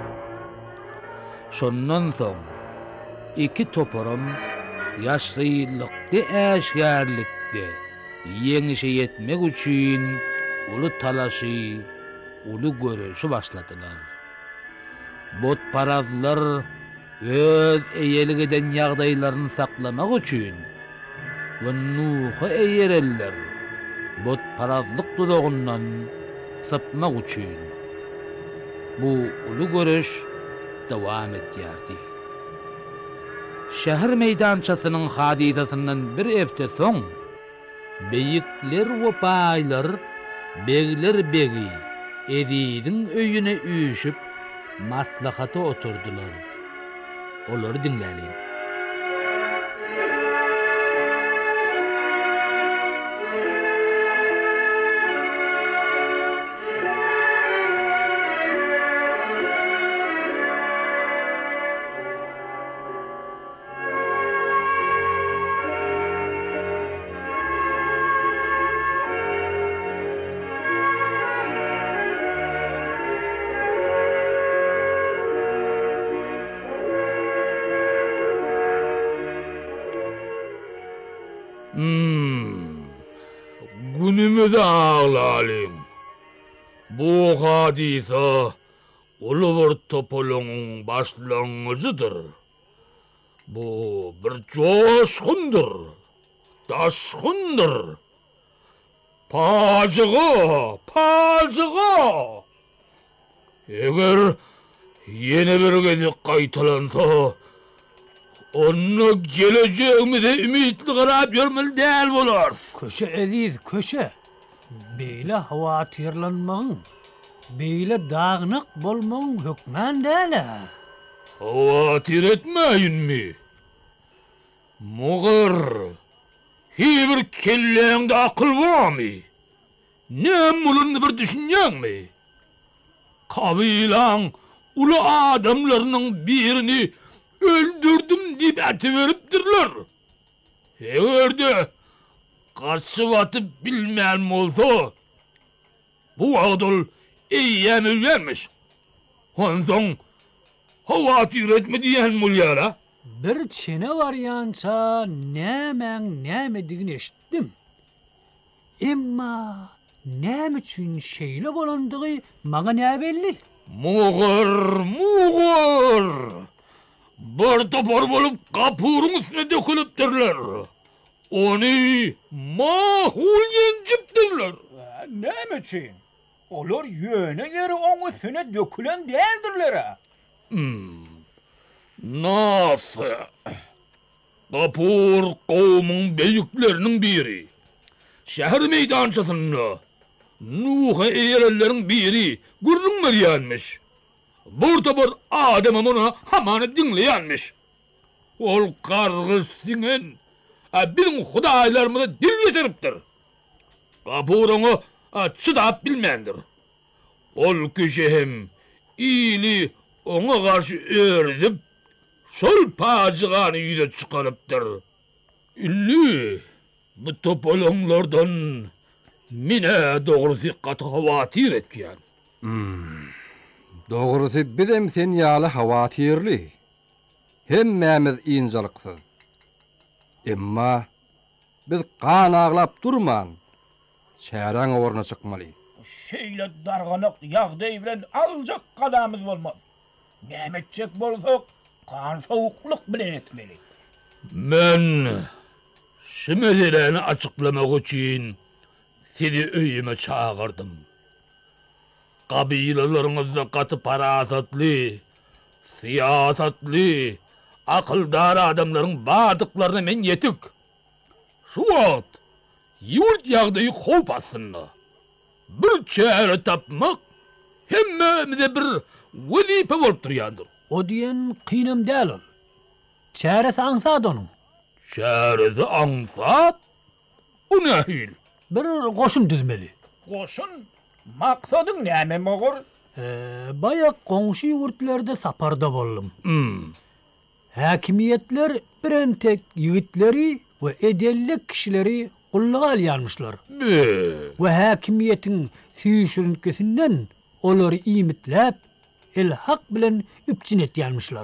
Şondan soň iki toparam yaşlylykda äşgärlikde yeňişe yetmek üçin uly talaşy, uly görüşi başladylar. Botparazlar öz eýeligiden ýagdaýlaryny saklamak üçin we Nuha eýerler. Botparazlyk dudagundan sapmak üçin bu uly görüş dowam etýärdi. Şäher meýdançasynyň hadisasynyň bir hepde soň beýikler we baýlar, begler begi Edidiň öýüne üýüşip maslahata oturdular. Olary dinläýin. Öýümüze ağlalym. Bu hadisa ulu bir topoluňyň başlangyjydyr. Bu bir joşgundur, daşgundur. Pajyga. Eger yeni bir gezi gaýtalansa, onu geleceğimize ümitli garap görmeli değil bolar. Köşe ediz, köşe. Beýle hawatyrlanmagyň, beýle dagnyk bolmagyň hökmen däl. Hawatyr etmeýinmi? Mugyr, bir kelleňde akyl barmy? Näme bir düşünýärmi? Kabilaň uly adamlarynyň birini öldürdüm diýip ätiberipdirler. Egerde gaçyp atyp bilmän bolsa, bu wagdul eýýän ölýärmiş. Ondan hawatyr etme diýen mulýara. Bir çene varyança näme digini eşitdim. Emma näme üçin şeýle bolandygy maňa näme belli? Mugyr. Bir topar bolup gapuryň üstüne dökülipdirler. Ony mahul ýenjipdirler. Näme üçin? Olar ýöne ýeri oň üstüne dökülen däldirler. Nasıl? Gapur kavmın beýükleriniň biri. Şäher meýdançasynda Nuh eýerlerin biri gürrüňmerýänmiş. Burda bir adam muny hamany dinleýänmiş. Ol gargyz siňen bizim hudaýlarymyzy dil getiripdir. Gapur oňa çydap bilmendir. Ol kişi hem iyili oňa garşy ördüp şol pajygany ýüze çykarypdyr. Illi bu topolonglardan mine dogrusy gaty hawatyr etýän. Dogrusy bizem sen ýaly hawatyrly. Hemmämiz ýynjylyksyz. Emma biz kan aglap durman. Şäraň orna çykmaly. Şeýle darganyk ýagdaý bilen aljak gadamyz bolmaz. Nämetjek bolsak, kan sowukluk bilen etmeli. Men şu meseleni açıklamak için sizi öýüme çağırdım. Kabilalaryňyzda gaty parasatly, siýasatly, akyldar adamlaryň bardyklaryna men ýetik. Şu wagt ýurt ýagdaýy howp astynda. Bir çäre tapmak hemmemize bir wezipe bolup durýandyr. O diýen qynam däl. Çäresi aňsat onuň. Çäresi aňsat? O nähil? Bir goşun düzmeli. Goşun? Maksadyň näme mogur? Baýa goňşy ýurtlarda saparda boldum. Häkimiýetler biren tek ýigitleri we edellik kişileri gullyga alýanmışlar. We häkimiýetiň süýşürinkesinden olary iýmitläp, el hak bilen üpçin etýänmişler.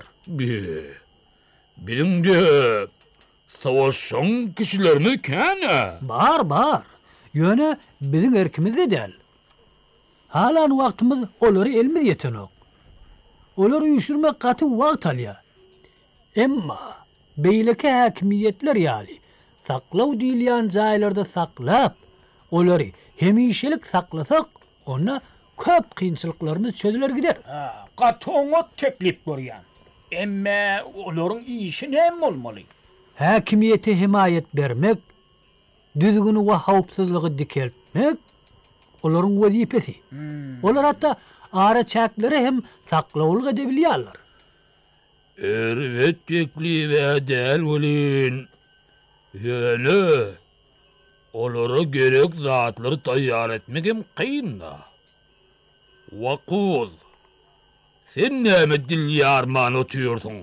Bilimde savaşan kişilermi kene? Bar. Ýöne biziň erkimizde däl. Halan wagtymyz olary elmi ýetenok. Olar üýşürmek gaty wagt alýar. Emma beýleki häkimiýetler ýaly saklaw diýilýän jaýlarda saklap, olary hemişelik saklasak, ona köp kynçylyklarymyz çözüler gider. Gaty oňa teklip berýän. Emma olaryň işi näme bolmaly? Häkimiýete himayet bermek, düzgün we hawpsuzlygy dikeltmek olaryň wezipesi. Olar hatda ara çäkleri hem saklawlyk edebilýärler. Evet teklip edel bolin. Ýöne olara gerek zatlary taýýar etmek hem kynda. Waquz, sen näme dil ýarman otýarsyň?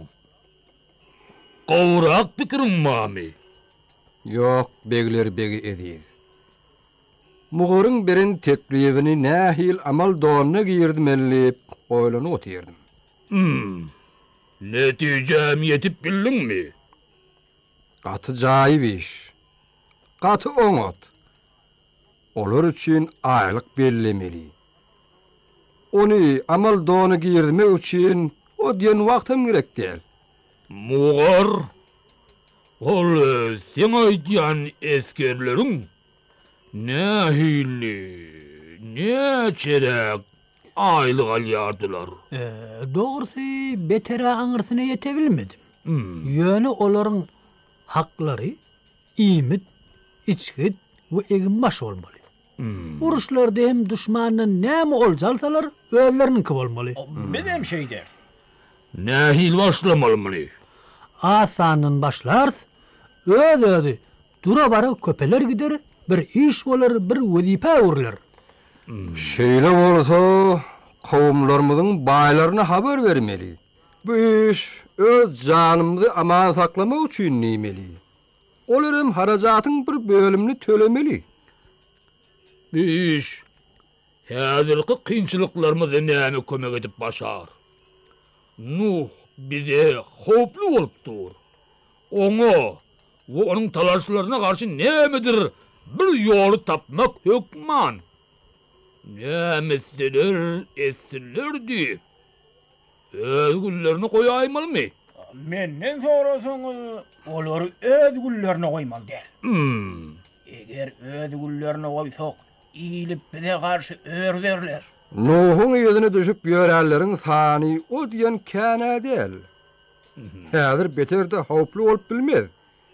Gowrak pikirin mami? Ýok, begler begi ediz. Mugyryň birin teklibini nähil amal donna giýirdimelip oýlanyp otyrdım. Netijem yetip bildinmi? Gaty jaýyp iş. Gaty oňat. olar üçin aýlyk bellemeli. Ony amal dony girme üçin o diýen wagtym gerek däl. Mugar, ol sen aýdýan eskerleriň nähili, näçerek aýlyk alýardylar. Dogrusy betere aňyrsyna ýetebilmedim. Ýöne olaryň haklary iýmit, içgit we egimbaş bolmaly. Uruşlarda hem düşmanyň näme oljalsalar özleriniki bolmaly. Benem şeýder. Nähil başlamaly. Asanyn başlar, özü dura bara köpeler gider, bir iş bolar, bir wezipe urlar. Şeýle bolsa, kowumlarymyzyň baýlaryna haber bermeli. Bu iş öz janymyzy aman saklamak üçin nimeli. Olarym harajatyň bir bölümini tölemeli. Bu iş häzirki kynçylyklarymyza näme kömek edip başar? Nuh bize hoplu bolupdyr. Oňa we onuň talaşlaryna garşy nämedir bir ýoly tapmak hökman. Nämeseler esirlerdi. Öz güllerini koýaýmalmy? Menden sorasaňyz, olary öz güllerini goýmaly däl. Eger öz güllerini goýsak, iýilip bize garşy örderler. Nuhun ýüzüne düşüp ýörärleriň sany o diýen känä däl. Häzir beterde howply bolup bilmez.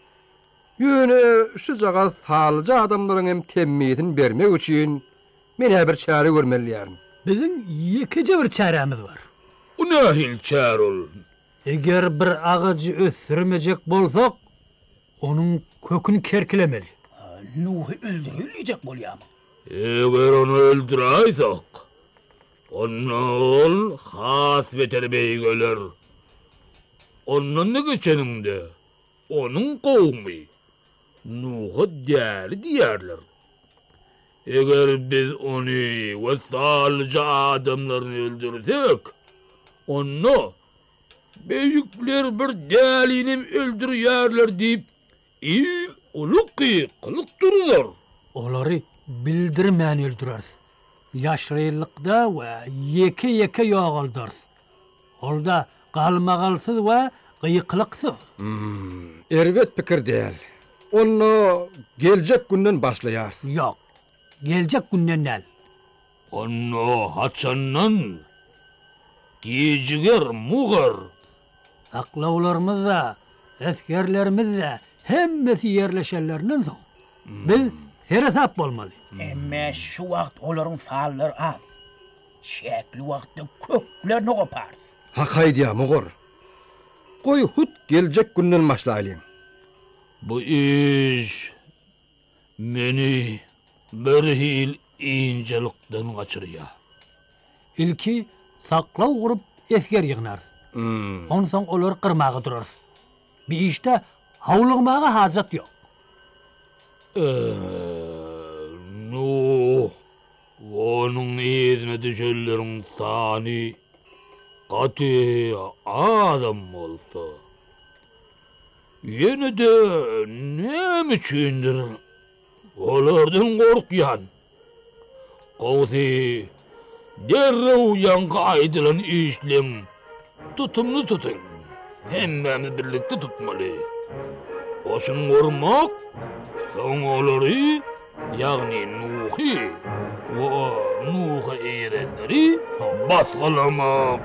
Ýöne şu jaga salja adamlaryň hem temmiýetini bermek üçin mene bir çäre görmeliyärim. Biziň ýekije bir çäremiz bar. O nähil çär ol? Eger bir agajy ösürmejek bolsak, onuň köküni kerkilemeli. Nuhy öldürilýek bolýarmy? Eger onu öldüräýsek, ol has beterbey göler. Ondan ne geçeninde, onun kowmy Nuh'a däli diýerler. Eger biz onu we salja adamlaryny öldürsek, onu beýükler bir dälinim öldürýärler diýip uluqy kılık dururlar. Olary bildirmän öldürär. Ýaşrylykda we ýeke ýogaldyr. Olda galmagalsyz we gyýyklykyz. Erwet pikir däl. Onu geljek günden başlaýar. Ýok. Geljek günden näl? Onu haçandan gijiger mugar. Aklawlarymyz da, eskerlerimiz de hemmesi yerleşenlerinden soň. Biz heresap bolmaly. Emme şu wagt olaryň sallary az. Şekli wagtda köplerini gopar. Hakaýdy mugar. Goý hut geljek günden başlaýlyň. Bu iş meni bir hil injelikden gaçyrýar. Ilki saklaw gurup esger ýygnar. Ondan soň olar qyrmagy durar. Bir işte hawlygmaga hajat ýok. Nuh, onuň ýerine düşenleriň sany gaty adam bolsa, ýene de näme üçindir olardan gorkýan. Gowsy derrew ýangy aýdylan işlem tutumly tutun. Hemmemiz birlikde tutmaly. Oşun gormak, soň olary, ýagny Nuhy we Nuh'a eýerenleri basgalamak.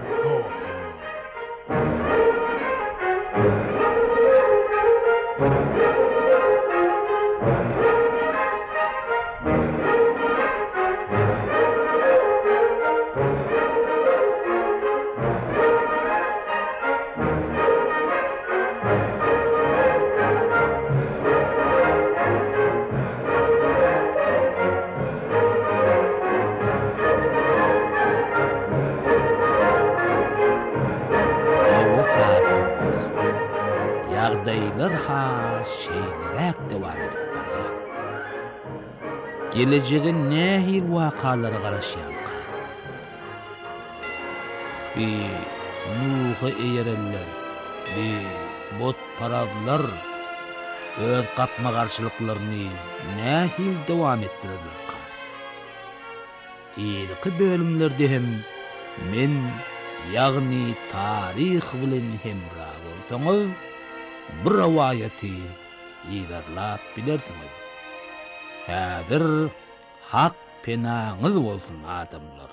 Ýagdaýlar ha şeýlerek dowam edip barýar. Gelejegi nähil wakalary garaşýan. Nuh'a eýerenler, bot parazlar öz gapma garşylyklaryny nähil dowam etdirirler. ilki bölümlerde hem men ýagny tarih bilen hemra bolsaňyz bir rawayaty ýerlap bilersiňiz. Häzir hak penaňyz bolsun adamlar.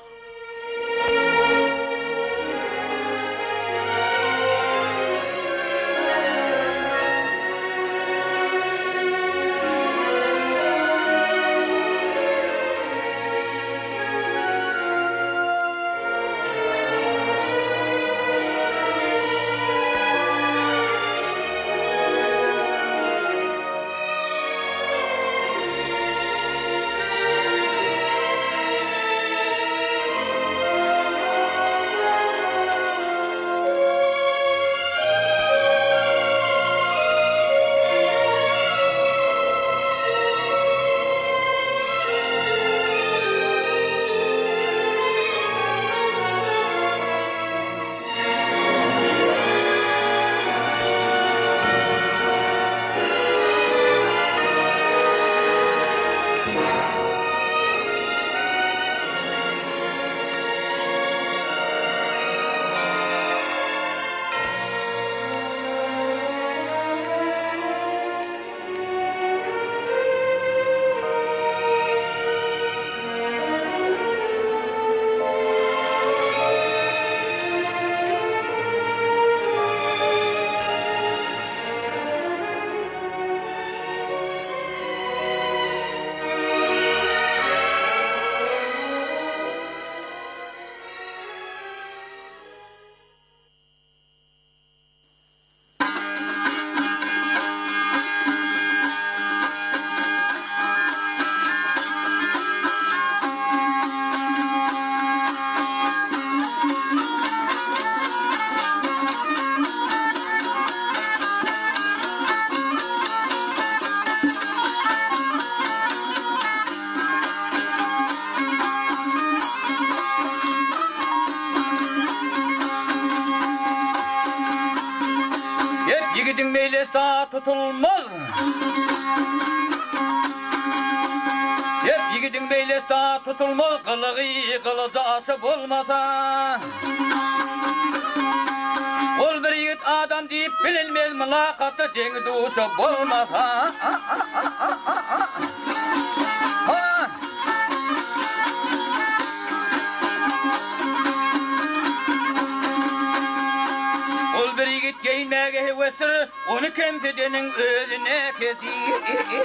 Yiğidin meylesi tutulmaz. Yiğidin meylesi tutulmaz. Kılığı kılıcı aşıp olmasa. Ol bir yiğit adam deyip bilinmez mülakatı deni duşup olmasa. Ol bir yiğit giyinmege hevesir, onu kimsedenin özüne kesir.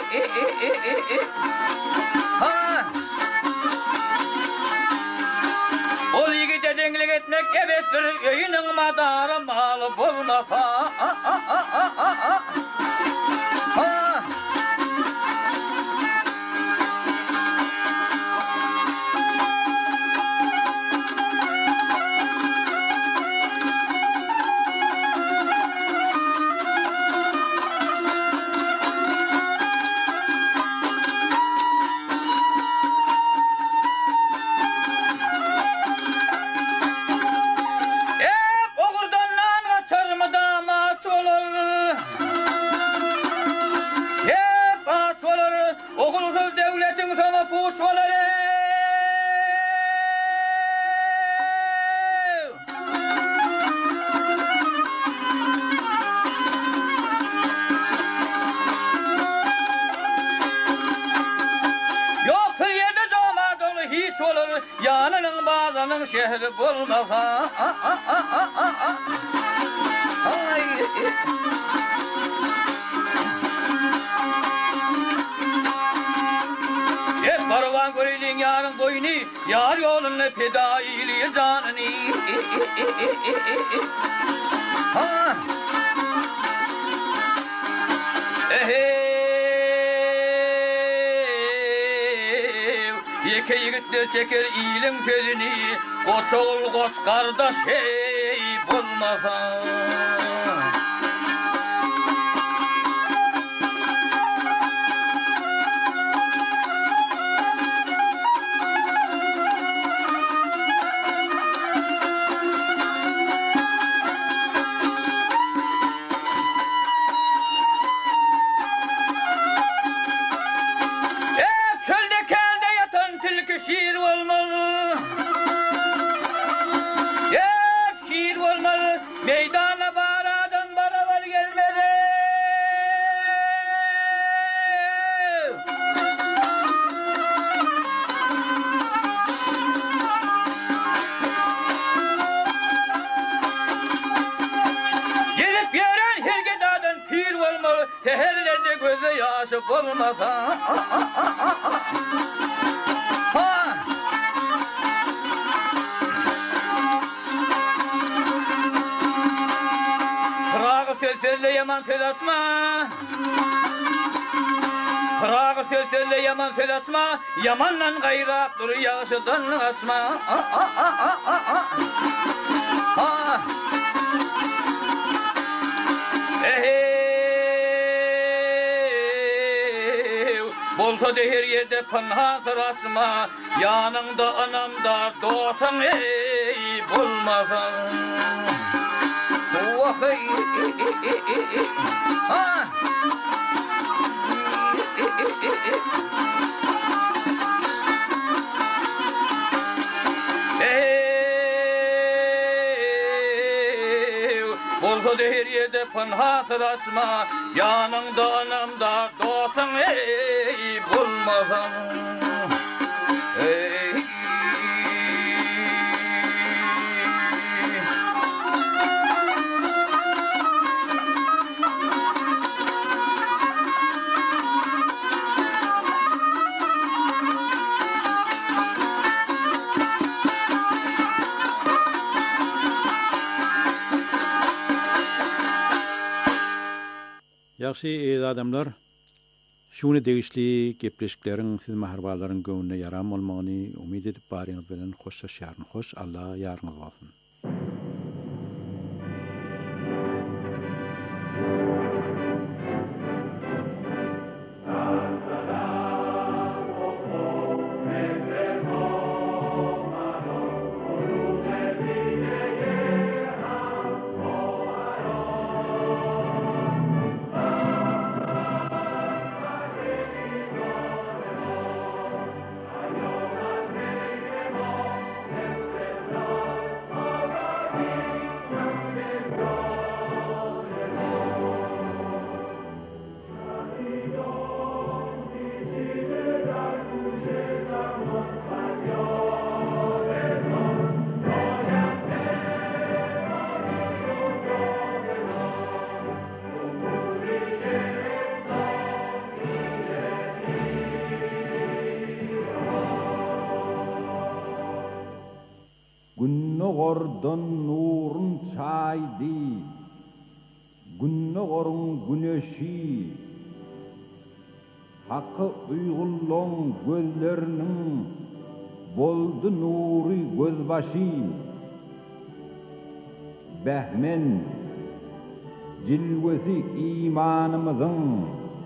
Ol yiğite denglik etmek hevesir, öyünün madarı malı bulmasa. Yanının bazanın şehri bulmasa. Hep barvan görüldüğün yarın boyunu, yar yolunu fedailiği canını. Yeke yiğitler çeker iyilin ferini, koç oğul koç kardeş hey bulmasa. Şiir olmalı. Teherlerde gözü yaşı bulmasa. Kırağı sözlerle yaman söz atma. Kırağı sözlerle yaman söz atma. Yamanla gayrak dur yaşıdan açma. Bolsa de her yerde pınhasır açma. Yanında anamda dostun ey bulmasın. Bolsa de her yerde pınhasır açma. Yanında anamda dostun ey bulmasın. Yaxşı adamlar, şunu degişli gepleşiklerin siz maharbaların göğününe yaram olmağını umid edip barınız bilen hoşça şarın hoş, Allah yarınız olsun. Günnogordan nurun çaydı, günnogorun güneşi, hakkı uygulun gözlerinin boldu nuri gözbaşı. Behmen cilvesi imanımızın,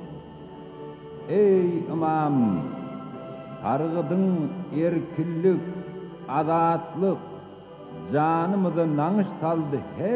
ey imam, targıdın erkillik, azatlık, canımızı nanış saldı.